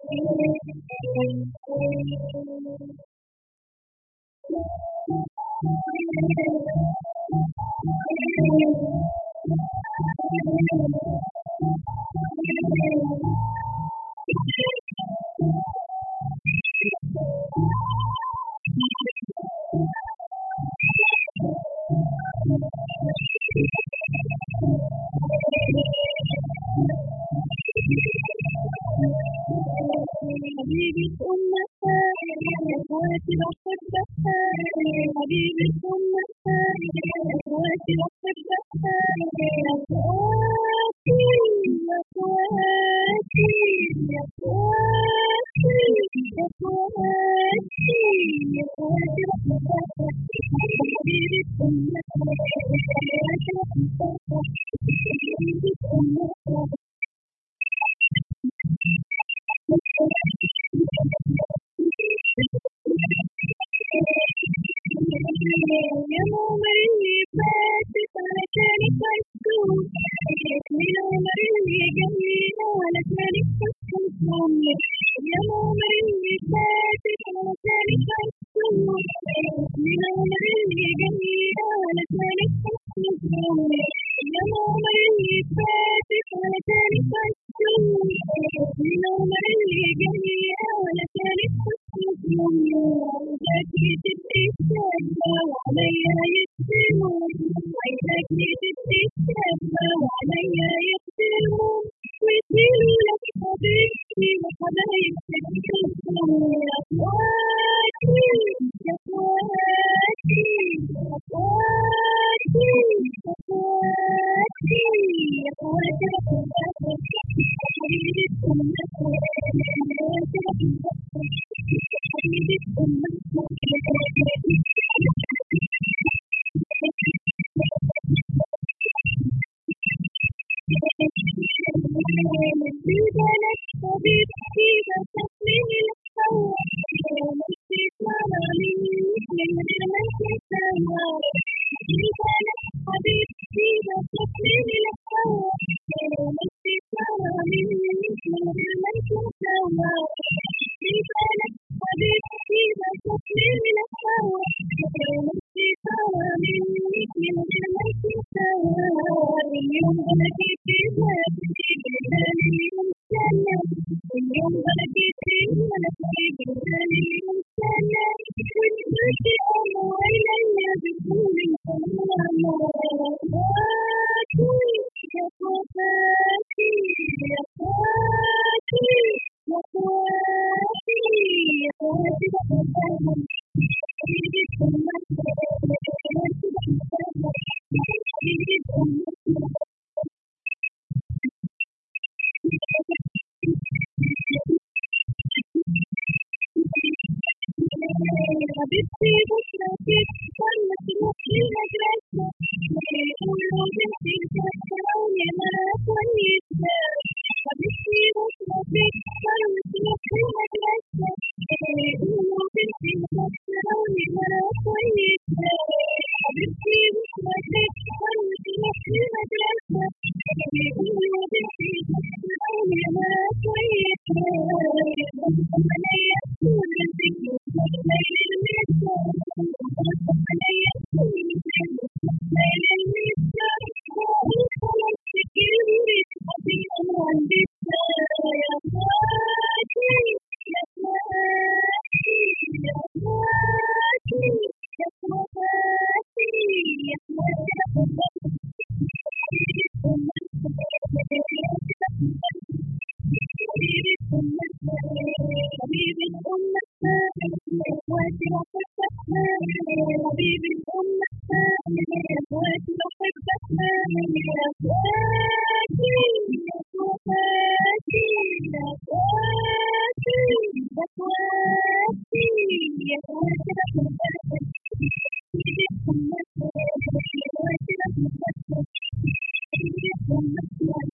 حبيبة أمها أخواتي بحبها حبيبة أمها أخواتي بحبها أخواتي أخواتي أخواتي أخواتي بحبها حبيبة أمها أخواتي بحبها حبيبة أمها يا عمر اللي فاتت على كانك مسكوت من عمر اللي جميل على كانك مسكوت يا عمر اللي فاتت على كانك مسكوت من عمر اللي جميل على كانك مسكوت يا عمر اللي فاتت على كانك مسكوت من عمر اللي جميل على كانك مسكوت أكيد تتسمى وعليا يتسمون عايزك تتسمى وعليا يتسمون ويديروا لك حبيبتي وحبايبك تتسمون يا أخواتي يا أخواتي يا أخواتي يا أخواتي يا أخواتي حبيبة أمك حبيبة أمك في بالك حبيبتي بتحمل الهوى نفسي طالع مني من غير ما تسمع في بالك حبيبتي بتحمل الهوى نفسي طالع مني من غير ما تسمع في بالك حبيبتي بتحمل الهوى نفسي طالع مني من غير ما تسمع اليوم أنا جيت اليوم سنة اليوم أنا جيت اليوم سنة وانتي أنا ويلي بتقولي أنا أخواتي يا أخواتي يا أخواتي يا أخواتي يا أخواتي بحبهم حبيبة أمك أخواتي بحبهم حبيبة أمك حبيبتي بكرتي لما تروحي المدرسة يقولوا بنتي تذكروني مرة كويسة حبيبتي بكرتي لما تروحي المدرسة يقولوا بنتي تذكروني مرة كويسة حبيبتي بكرتي لما تروحي المدرسة يقولوا بنتي تذكروني مرة كويسة عليا طول الذكر ليل المساء عليا طول الذكر ليل المساء خلاص تكلمني حبيبي عندي يا أخواتي يا أخواتي يا أخواتي يا أخواتي يا أخواتي حبيبة أمك حبيبة أمك حبيبة أمك أخواتي بحبها حبيبة أمك أخواتي بحبها يا أخواتي يا أخواتي يا أخواتي يا أخواتي يا أخواتي بحبها حبيبة أمك أخواتي بحبها حبيبة أمك